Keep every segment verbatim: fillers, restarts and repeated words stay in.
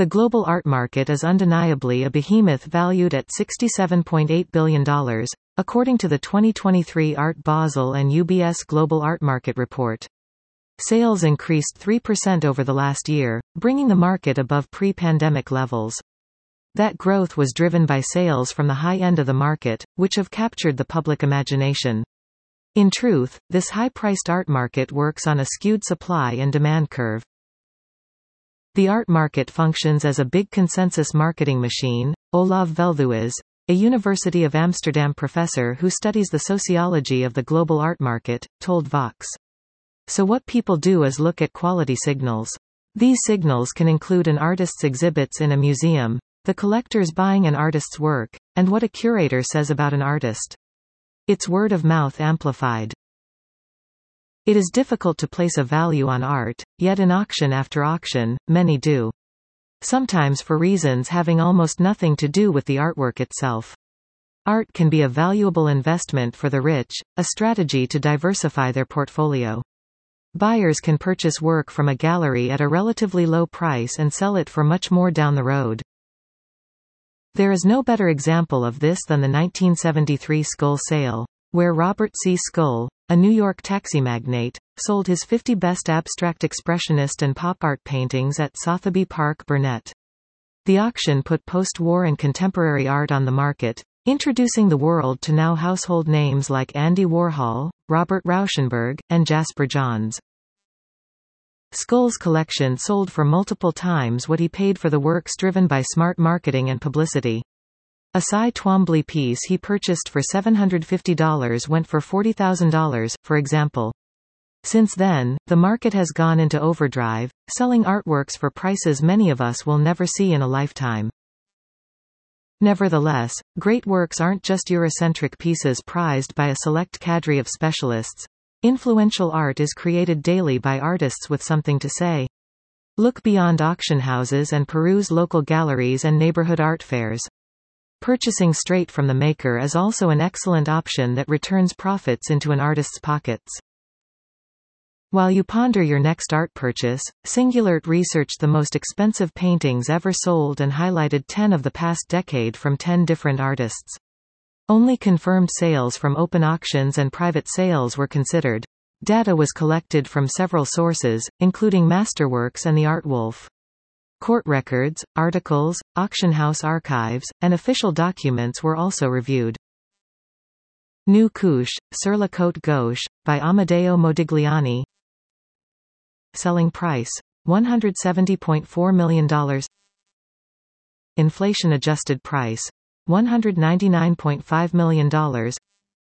The global art market is undeniably a behemoth valued at sixty-seven point eight billion dollars, according to the twenty twenty-three Art Basel and U B S Global Art Market Report. Sales increased three percent over the last year, bringing the market above pre-pandemic levels. That growth was driven by sales from the high end of the market, which have captured the public imagination. In truth, this high-priced art market works on a skewed supply and demand curve. The art market functions as a big consensus marketing machine. Olav Veldhuis, a University of Amsterdam professor who studies the sociology of the global art market, told Vox. So what people do is look at quality signals. These signals can include an artist's exhibits in a museum, the collectors buying an artist's work, and what a curator says about an artist. It's word of mouth amplified. It is difficult to place a value on art, yet in auction after auction, many do. Sometimes for reasons having almost nothing to do with the artwork itself. Art can be a valuable investment for the rich, a strategy to diversify their portfolio. Buyers can purchase work from a gallery at a relatively low price and sell it for much more down the road. There is no better example of this than the nineteen seventy-three Skull sale, where Robert C. Skull, a New York taxi magnate, sold his fifty best abstract expressionist and pop art paintings at Sotheby Park, Burnett. The auction put post-war and contemporary art on the market, introducing the world to now household names like Andy Warhol, Robert Rauschenberg, and Jasper Johns. Skull's collection sold for multiple times what he paid for the works, driven by smart marketing and publicity. A Cy Twombly piece he purchased for seven hundred fifty dollars went for forty thousand dollars, for example. Since then, the market has gone into overdrive, selling artworks for prices many of us will never see in a lifetime. Nevertheless, great works aren't just Eurocentric pieces prized by a select cadre of specialists. Influential art is created daily by artists with something to say. Look beyond auction houses and peruse local galleries and neighborhood art fairs. Purchasing straight from the maker is also an excellent option that returns profits into an artist's pockets. While you ponder your next art purchase, Singulart researched the most expensive paintings ever sold and highlighted ten of the past decade from ten different artists. Only confirmed sales from open auctions and private sales were considered. Data was collected from several sources, including Masterworks and the Art Wolf. Court records, articles, auction house archives, and official documents were also reviewed. New Couche, Sur la Côte Gauche, by Amedeo Modigliani. Selling price, one hundred seventy point four million dollars. Inflation-adjusted price, one hundred ninety-nine point five million dollars.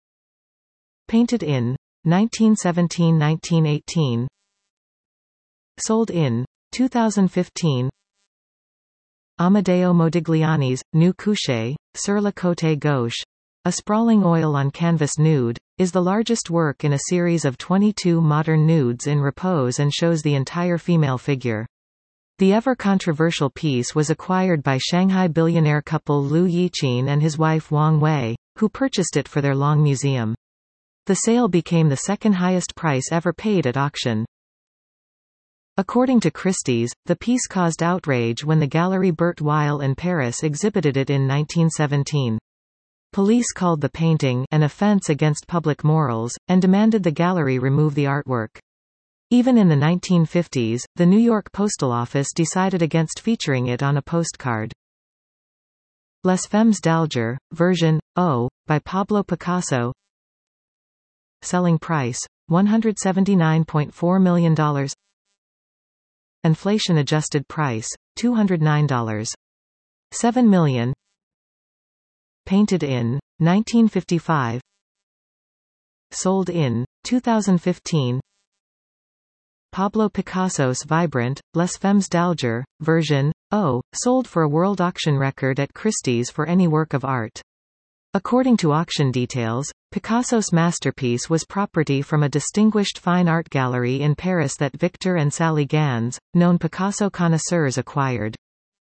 Painted in nineteen seventeen to nineteen eighteen. Sold in two thousand fifteen. Amedeo Modigliani's New Couche, Sur la Côte Gauche, a sprawling oil-on-canvas nude, is the largest work in a series of twenty-two modern nudes in repose and shows the entire female figure. The ever-controversial piece was acquired by Shanghai billionaire couple Liu Yiqin and his wife Wang Wei, who purchased it for their Long Museum. The sale became the second highest price ever paid at auction. According to Christie's, the piece caused outrage when the Galerie Bert Weil in Paris exhibited it in nineteen seventeen. Police called the painting an offense against public morals, and demanded the gallery remove the artwork. Even in the nineteen fifties, the New York Postal Office decided against featuring it on a postcard. Les Femmes d'Alger, version O, by Pablo Picasso. Selling price, one hundred seventy-nine point four million dollars. Inflation-adjusted price, two hundred nine point seven million dollars. Painted in nineteen fifty-five. Sold in two thousand fifteen. Pablo Picasso's vibrant, Les Femmes d'Alger, version O, sold for a world auction record at Christie's for any work of art. According to auction details, Picasso's masterpiece was property from a distinguished fine art gallery in Paris that Victor and Sally Gans, known Picasso connoisseurs, acquired.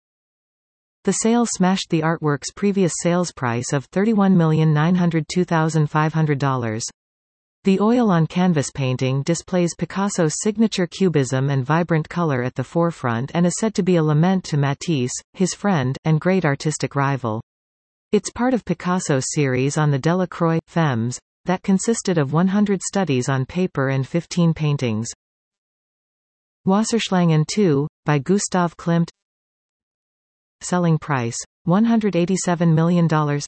The sale smashed the artwork's previous sales price of thirty-one million nine hundred two thousand five hundred dollars. The oil-on-canvas painting displays Picasso's signature cubism and vibrant color at the forefront and is said to be a lament to Matisse, his friend, and great artistic rival. It's part of Picasso's series on the Delacroix Femmes, that consisted of one hundred studies on paper and fifteen paintings. Wasserschlangen two, by Gustav Klimt. Selling price, one hundred eighty-seven million dollars.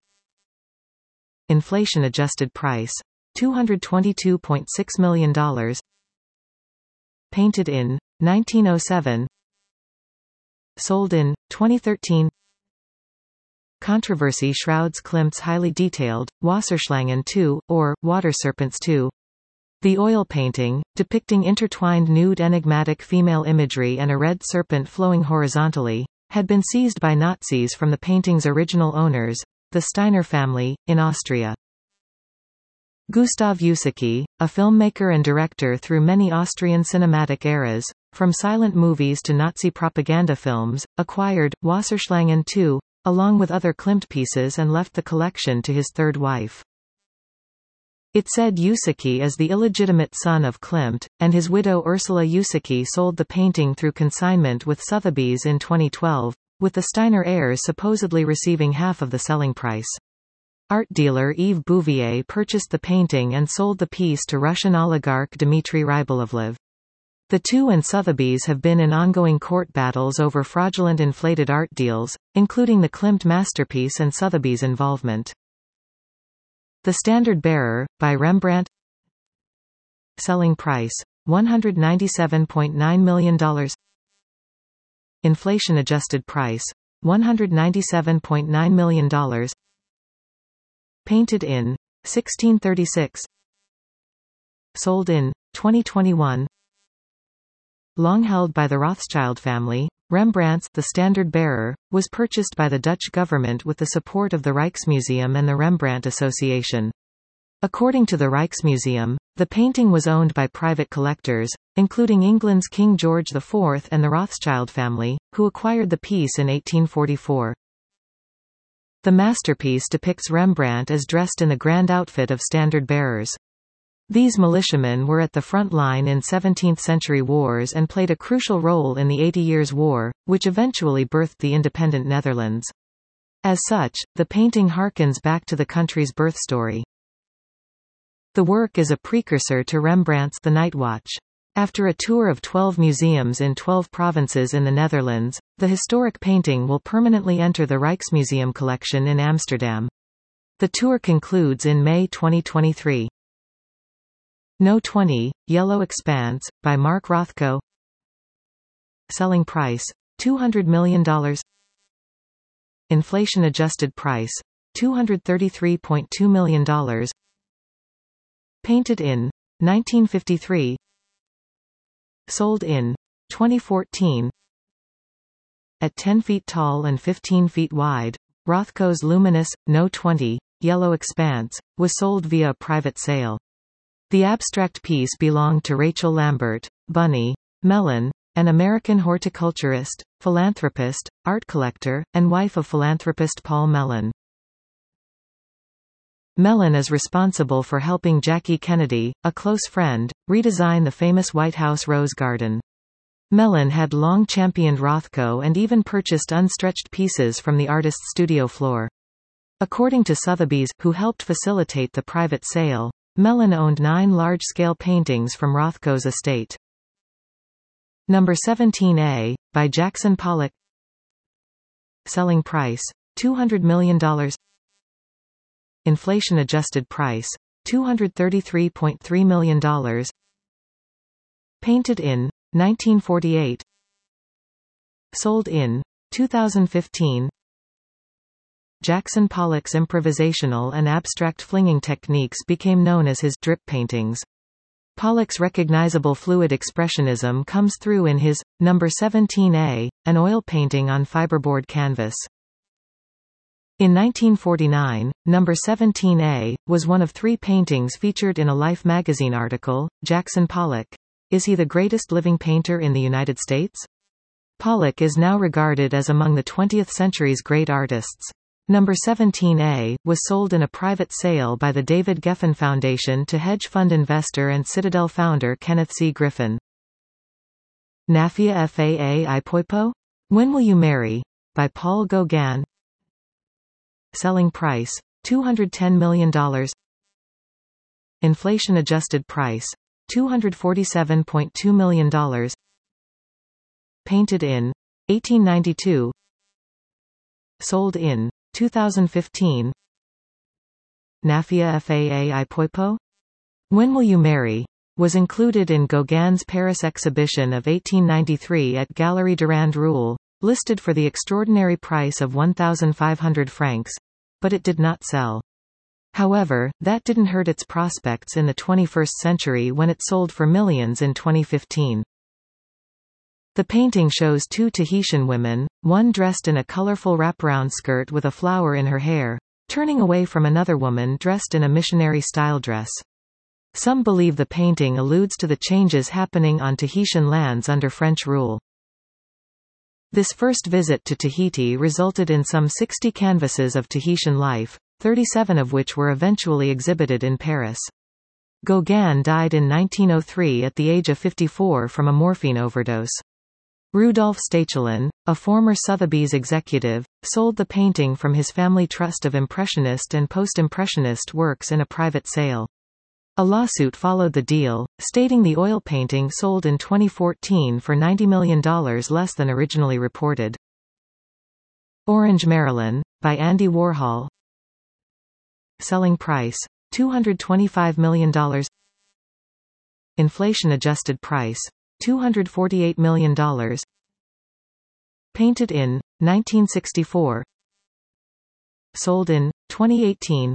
Inflation-adjusted price, two hundred twenty-two point six million dollars. Painted in nineteen oh seven. Sold in twenty thirteen. Controversy shrouds Klimt's highly detailed Wasserschlangen two, or Water Serpents two. The oil painting, depicting intertwined nude enigmatic female imagery and a red serpent flowing horizontally, had been seized by Nazis from the painting's original owners, the Steiner family, in Austria. Gustav Ussicki, a filmmaker and director through many Austrian cinematic eras, from silent movies to Nazi propaganda films, acquired Wasserschlangen two, along with other Klimt pieces, and left the collection to his third wife. It said Ussicki is the illegitimate son of Klimt, and his widow Ursula Ussicki sold the painting through consignment with Sotheby's in twenty twelve, with the Steiner heirs supposedly receiving half of the selling price. Art dealer Yves Bouvier purchased the painting and sold the piece to Russian oligarch Dmitry Rybolovlev. The two and Sotheby's have been in ongoing court battles over fraudulent inflated art deals, including the Klimt masterpiece and Sotheby's involvement. The Standard Bearer, by Rembrandt. Selling price, one hundred ninety-seven point nine million dollars. Inflation-adjusted price, one hundred ninety-seven point nine million dollars. Painted in sixteen thirty-six. Sold in twenty twenty-one. Long held by the Rothschild family, Rembrandt's The Standard Bearer was purchased by the Dutch government with the support of the Rijksmuseum and the Rembrandt Association. According to the Rijksmuseum, the painting was owned by private collectors, including England's King George the fourth and the Rothschild family, who acquired the piece in eighteen forty-four. The masterpiece depicts Rembrandt as dressed in the grand outfit of standard bearers. These militiamen were at the front line in seventeenth-century wars and played a crucial role in the Eighty Years' War, which eventually birthed the independent Netherlands. As such, the painting harkens back to the country's birth story. The work is a precursor to Rembrandt's The Night Watch. After a tour of twelve museums in twelve provinces in the Netherlands, the historic painting will permanently enter the Rijksmuseum collection in Amsterdam. The tour concludes in May twenty twenty-three. No twenty, Yellow Expanse, by Mark Rothko. Selling price, two hundred million dollars. Inflation-adjusted price, two hundred thirty-three point two million dollars. Painted in nineteen fifty-three. Sold in twenty fourteen. At ten feet tall and fifteen feet wide, Rothko's luminous, No twenty, Yellow Expanse, was sold via a private sale. The abstract piece belonged to Rachel Lambert, Bunny Mellon, an American horticulturist, philanthropist, art collector, and wife of philanthropist Paul Mellon. Mellon is responsible for helping Jackie Kennedy, a close friend, redesign the famous White House Rose Garden. Mellon had long championed Rothko and even purchased unstretched pieces from the artist's studio floor. According to Sotheby's, who helped facilitate the private sale, Mellon owned nine large-scale paintings from Rothko's estate. Number seventeen A, by Jackson Pollock. Selling price, two hundred million dollars. Inflation-adjusted price, two hundred thirty-three point three million dollars. Painted in nineteen forty-eight. Sold in two thousand fifteen. Jackson Pollock's improvisational and abstract flinging techniques became known as his drip paintings. Pollock's recognizable fluid expressionism comes through in his Number seventeen A, an oil painting on fiberboard canvas. In nineteen forty-nine, Number seventeen A was one of three paintings featured in a Life magazine article. Jackson Pollock, is he the greatest living painter in the United States? Pollock is now regarded as among the twentieth century's great artists. number seventeen A, was sold in a private sale by the David Geffen Foundation to hedge fund investor and Citadel founder Kenneth C. Griffin. Nafia Faa Ipoipo? When Will You Marry? By Paul Gauguin. Selling price, two hundred ten million dollars. Inflation-adjusted price, two hundred forty-seven point two million dollars. Painted in eighteen ninety-two. Sold in two thousand fifteen. Nafia Faa Ipoipo? When Will You Marry? Was included in Gauguin's Paris exhibition of eighteen ninety-three at Galerie Durand Ruel, listed for the extraordinary price of one thousand five hundred francs, but it did not sell. However, that didn't hurt its prospects in the twenty-first century when it sold for millions in twenty fifteen. The painting shows two Tahitian women, one dressed in a colorful wraparound skirt with a flower in her hair, turning away from another woman dressed in a missionary-style dress. Some believe the painting alludes to the changes happening on Tahitian lands under French rule. This first visit to Tahiti resulted in some sixty canvases of Tahitian life, thirty-seven of which were eventually exhibited in Paris. Gauguin died in nineteen oh three at the age of fifty-four from a morphine overdose. Rudolf Stechelin, a former Sotheby's executive, sold the painting from his family trust of Impressionist and Post-Impressionist works in a private sale. A lawsuit followed the deal, stating the oil painting sold in twenty fourteen for ninety million dollars less than originally reported. Orange Marilyn, by Andy Warhol. Selling price, two hundred twenty-five million dollars. Inflation-adjusted price, two hundred forty-eight million dollars. Painted in nineteen sixty-four. Sold in twenty eighteen.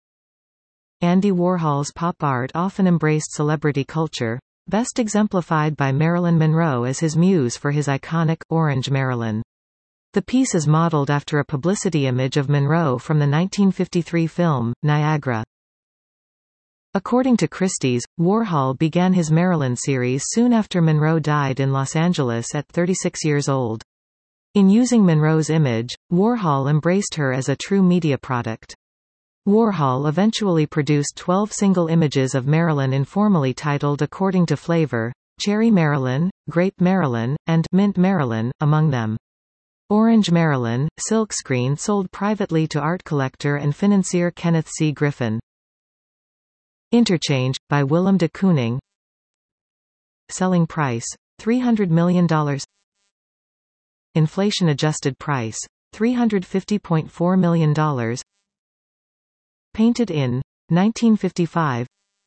Andy Warhol's pop art often embraced celebrity culture, best exemplified by Marilyn Monroe as his muse for his iconic Orange Marilyn. The piece is modeled after a publicity image of Monroe from the nineteen fifty-three film, Niagara. According to Christie's, Warhol began his Marilyn series soon after Monroe died in Los Angeles at thirty-six years old. In using Monroe's image, Warhol embraced her as a true media product. Warhol eventually produced twelve single images of Marilyn informally titled according to flavor, Cherry Marilyn, Grape Marilyn, and Mint Marilyn, among them. Orange Marilyn, silkscreen sold privately to art collector and financier Kenneth C. Griffin. Interchange, by Willem de Kooning. Selling price, three hundred million dollars. Inflation-adjusted price, three hundred fifty point four million dollars. Painted in nineteen fifty-five.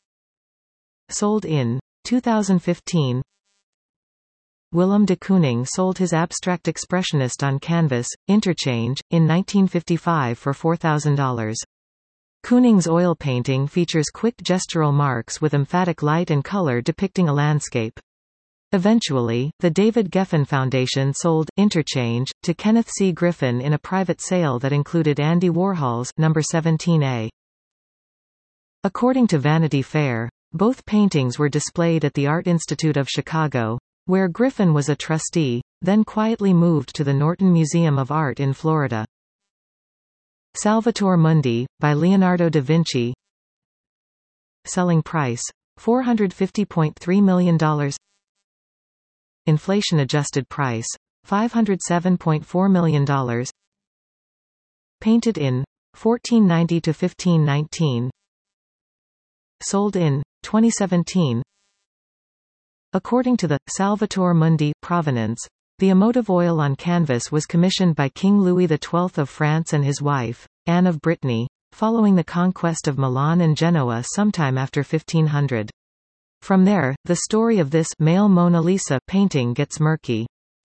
Sold in two thousand fifteen. Willem de Kooning sold his abstract expressionist on canvas, Interchange, in nineteen fifty-five for four thousand dollars. Kooning's oil painting features quick gestural marks with emphatic light and color depicting a landscape. Eventually, the David Geffen Foundation sold Interchange to Kenneth C. Griffin in a private sale that included Andy Warhol's number seventeen A. According to Vanity Fair, both paintings were displayed at the Art Institute of Chicago, where Griffin was a trustee, then quietly moved to the Norton Museum of Art in Florida. Salvator Mundi, by Leonardo da Vinci. Selling price, four hundred fifty point three million dollars. Inflation-adjusted price, five hundred seven point four million dollars. Painted in fourteen ninety to fifteen nineteen. Sold in twenty seventeen. According to the Salvator Mundi provenance, the emotive oil on canvas was commissioned by King Louis the twelfth of France and his wife, Anne of Brittany, following the conquest of Milan and Genoa sometime after fifteen hundred. From there, the story of this male Mona Lisa painting gets murky.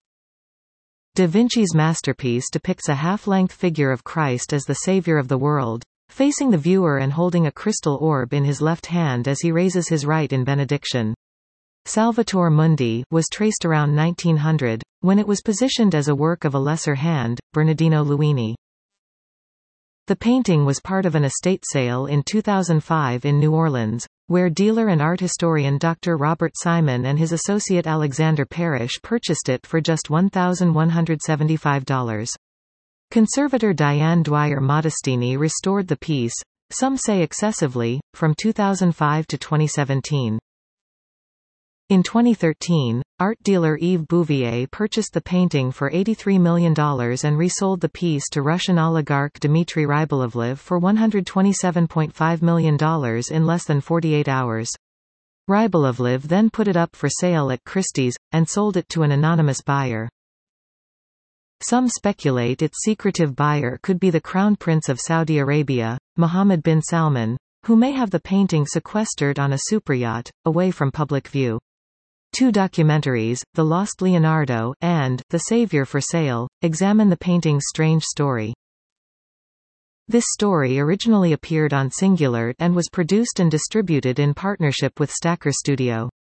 Da Vinci's masterpiece depicts a half-length figure of Christ as the Savior of the world, facing the viewer and holding a crystal orb in his left hand as he raises his right in benediction. Salvator Mundi was traced around nineteen hundred, when it was positioned as a work of a lesser hand, Bernardino Luini. The painting was part of an estate sale in two thousand five in New Orleans, where dealer and art historian Doctor Robert Simon and his associate Alexander Parrish purchased it for just one thousand one hundred seventy-five dollars. Conservator Diane Dwyer Modestini restored the piece, some say excessively, from two thousand five to twenty seventeen. In twenty thirteen, art dealer Yves Bouvier purchased the painting for eighty-three million dollars and resold the piece to Russian oligarch Dmitry Rybolovlev for one hundred twenty-seven point five million dollars in less than forty-eight hours. Rybolovlev then put it up for sale at Christie's, and sold it to an anonymous buyer. Some speculate its secretive buyer could be the Crown Prince of Saudi Arabia, Mohammed bin Salman, who may have the painting sequestered on a superyacht, away from public view. Two documentaries, The Lost Leonardo and The Savior for Sale, examine the painting's strange story. This story originally appeared on Singular and was produced and distributed in partnership with Stacker Studio.